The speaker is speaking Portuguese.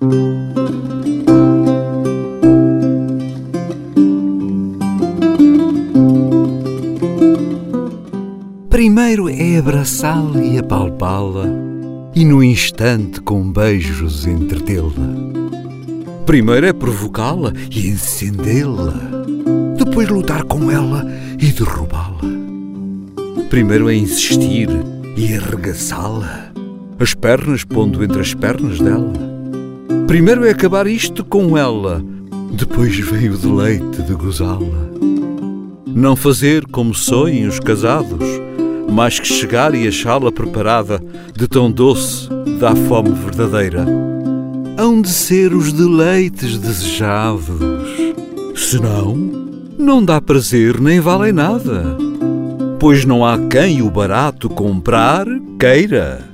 Primeiro é abraçá-la e apalpá-la e no instante com beijos entretê-la. Primeiro é provocá-la e encendê-la, depois lutar com ela e derrubá-la. Primeiro é insistir e arregaçá-la, as pernas pondo entre as pernas dela. Primeiro é acabar isto com ela, depois vem o deleite de gozá-la. Não fazer como sonham os casados, mais que chegar e achá-la preparada, de tão doce dá fome verdadeira. Hão de ser os deleites desejados, senão não dá prazer nem vale nada, pois não há quem o barato comprar queira.